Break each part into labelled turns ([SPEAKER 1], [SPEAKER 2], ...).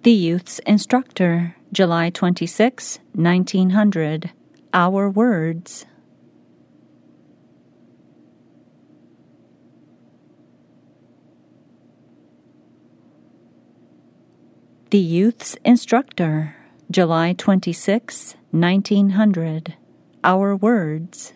[SPEAKER 1] The Youth's Instructor, July 26, 1900. Our Words. The Youth's Instructor, July 26, 1900. Our Words.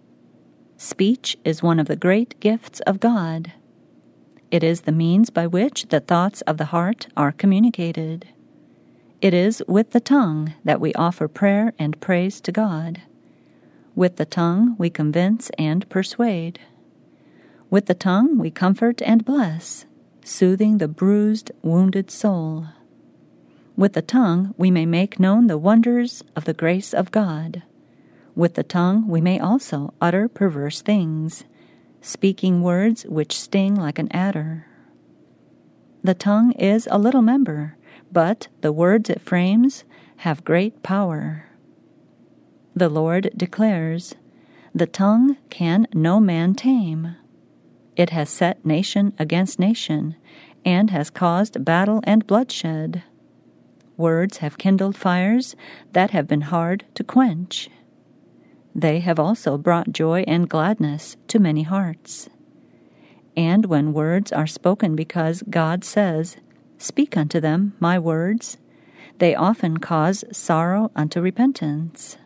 [SPEAKER 1] Speech is one of the great gifts of God. It is the means by which the thoughts of the heart are communicated. It is with the tongue that we offer prayer and praise to God. With the tongue we convince and persuade. With the tongue we comfort and bless, soothing the bruised, wounded soul. With the tongue we may make known the wonders of the grace of God. With the tongue we may also utter perverse things, speaking words which sting like an adder. The tongue is a little member, but the words it frames have great power. The Lord declares, "The tongue can no man tame. It has set nation against nation, and has caused battle and bloodshed. Words have kindled fires that have been hard to quench. They have also brought joy and gladness to many hearts. And when words are spoken because God says, 'Speak unto them my words,' they often cause sorrow unto repentance."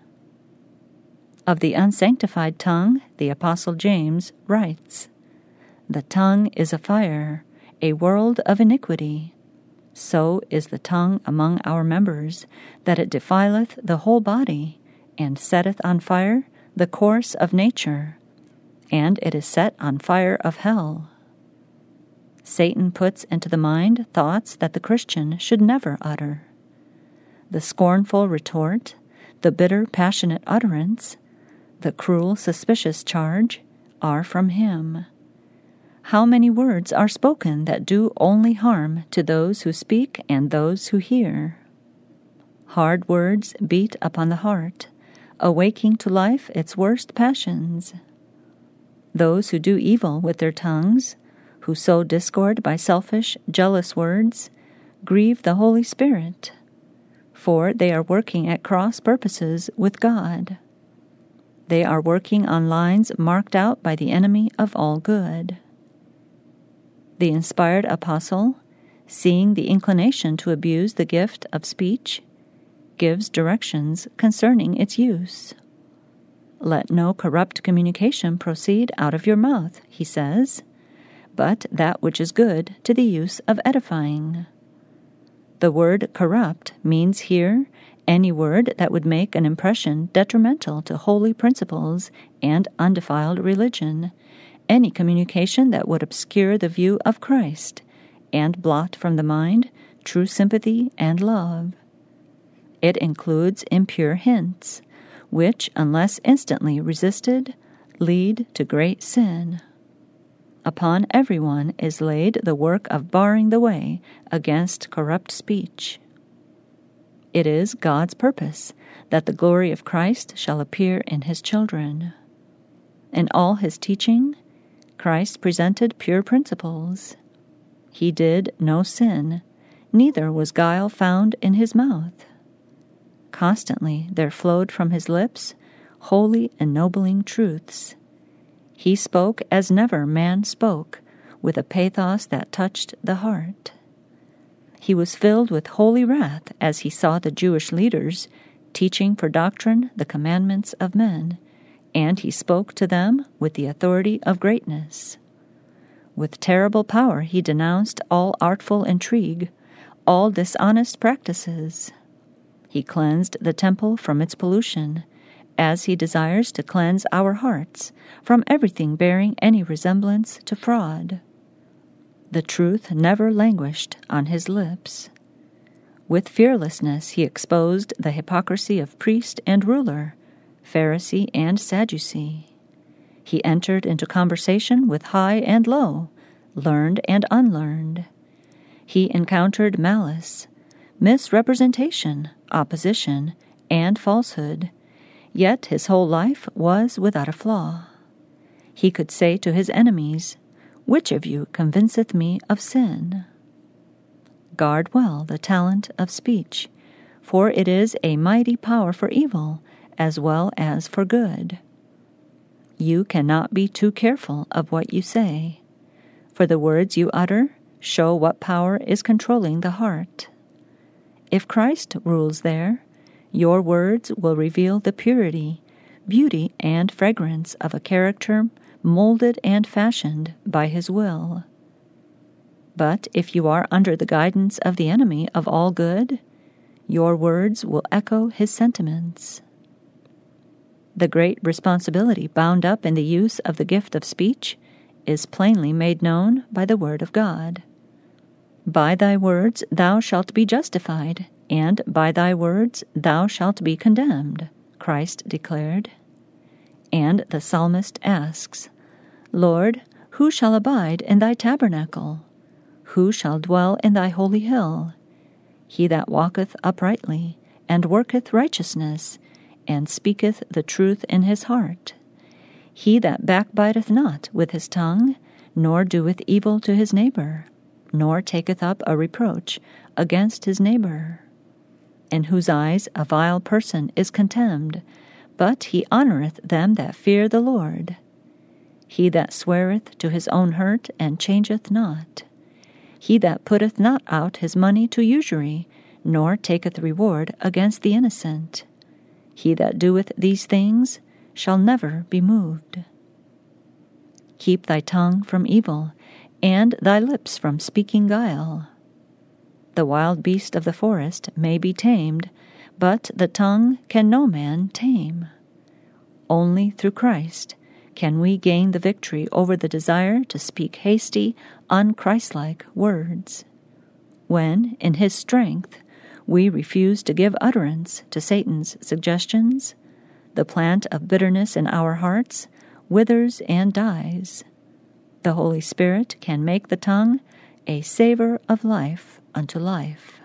[SPEAKER 1] Of the unsanctified tongue, the Apostle James writes, "The tongue is a fire, a world of iniquity. So is the tongue among our members, that it defileth the whole body, and setteth on fire the course of nature, and it is set on fire of hell." Satan puts into the mind thoughts that the Christian should never utter. The scornful retort, the bitter, passionate utterance, the cruel, suspicious charge are from him. How many words are spoken that do only harm to those who speak and those who hear? Hard words beat upon the heart, awaking to life its worst passions. Those who do evil with their tongues, who sow discord by selfish, jealous words, grieve the Holy Spirit, for they are working at cross purposes with God. They are working on lines marked out by the enemy of all good. The inspired apostle, seeing the inclination to abuse the gift of speech, gives directions concerning its use. "Let no corrupt communication proceed out of your mouth," he says, "but that which is good to the use of edifying." The word corrupt means here any word that would make an impression detrimental to holy principles and undefiled religion, any communication that would obscure the view of Christ and blot from the mind true sympathy and love. It includes impure hints, which, unless instantly resisted, lead to great sin. Upon everyone is laid the work of barring the way against corrupt speech. It is God's purpose that the glory of Christ shall appear in his children. In all his teaching, Christ presented pure principles. He did no sin, neither was guile found in his mouth. Constantly there flowed from his lips holy, ennobling truths. He spoke as never man spoke, with a pathos that touched the heart. He was filled with holy wrath as he saw the Jewish leaders teaching for doctrine the commandments of men, and he spoke to them with the authority of greatness. With terrible power he denounced all artful intrigue, all dishonest practices. He cleansed the temple from its pollution, as he desires to cleanse our hearts from everything bearing any resemblance to fraud. The truth never languished on his lips. With fearlessness he exposed the hypocrisy of priest and ruler, Pharisee and Sadducee. He entered into conversation with high and low, learned and unlearned. He encountered malice, misrepresentation, opposition, and falsehood, yet his whole life was without a flaw. He could say to his enemies, "Which of you convinceth me of sin?" Guard well the talent of speech, for it is a mighty power for evil as well as for good. You cannot be too careful of what you say, for the words you utter show what power is controlling the heart. If Christ rules there, your words will reveal the purity, beauty, and fragrance of a character molded and fashioned by his will. But if you are under the guidance of the enemy of all good, your words will echo his sentiments. The great responsibility bound up in the use of the gift of speech is plainly made known by the word of God. By thy words thou shalt be justified, and by thy words thou shalt be condemned, Christ declared. And the psalmist asks, Lord, who shall abide in thy tabernacle? Who shall dwell in thy holy hill? He that walketh uprightly, and worketh righteousness, and speaketh the truth in his heart. He that backbiteth not with his tongue, nor doeth evil to his neighbor, nor taketh up a reproach against his neighbor. In whose eyes a vile person is contemned, but he honoureth them that fear the Lord. He that sweareth to his own hurt and changeth not. He that putteth not out his money to usury, nor taketh reward against the innocent. He that doeth these things shall never be moved. Keep thy tongue from evil, and thy lips from speaking guile. The wild beast of the forest may be tamed, but the tongue can no man tame. Only through Christ can we gain the victory over the desire to speak hasty, unchristlike words. When, in his strength, we refuse to give utterance to Satan's suggestions, the plant of bitterness in our hearts withers and dies. The Holy Spirit can make the tongue a savor of life unto life.